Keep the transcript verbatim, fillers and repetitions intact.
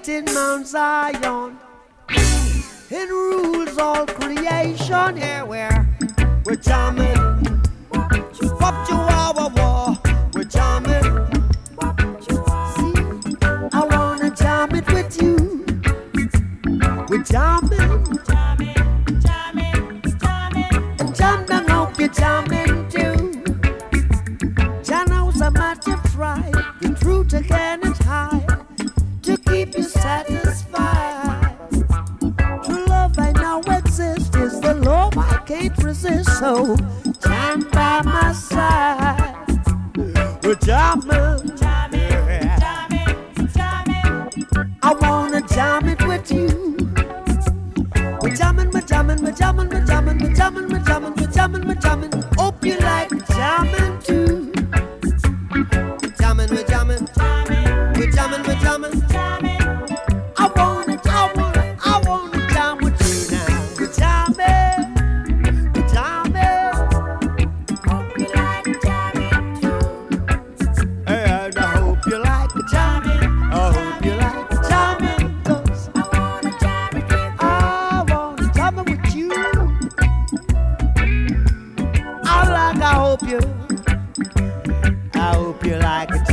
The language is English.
in Mount Zion and rules all creation. Here we're we're jamming. Wop chihuahua war. We're jamming. See, I wanna jam it with you. We're jamming. Jamming, jamming, jamming. And jam down, hope you're jamming too. Jah knows how much you try. The truth I cannot hide to keep you satisfied. True love I know exists is the love I can't resist. So stand by my side. We're jamming, Jamming, jamming, jamming. I wanna jam it with you. We're jamming, we're jamming, we're jamming, we're jamming, we're jamming, we're jamming, we're jamming, we're jamming. Hope you like jamming too. We're jamming, we're jamming, we're jamming, we're jamming. I wanna, I wanna, I wanna jam with you now. We're jamming, we're jamming. Hope you like jamming too. And I hope you like jamming. I hope you like jamming. 'Cause I wanna jam it with you. I wanna jam it with you. I like, I hope you, I hope you like it.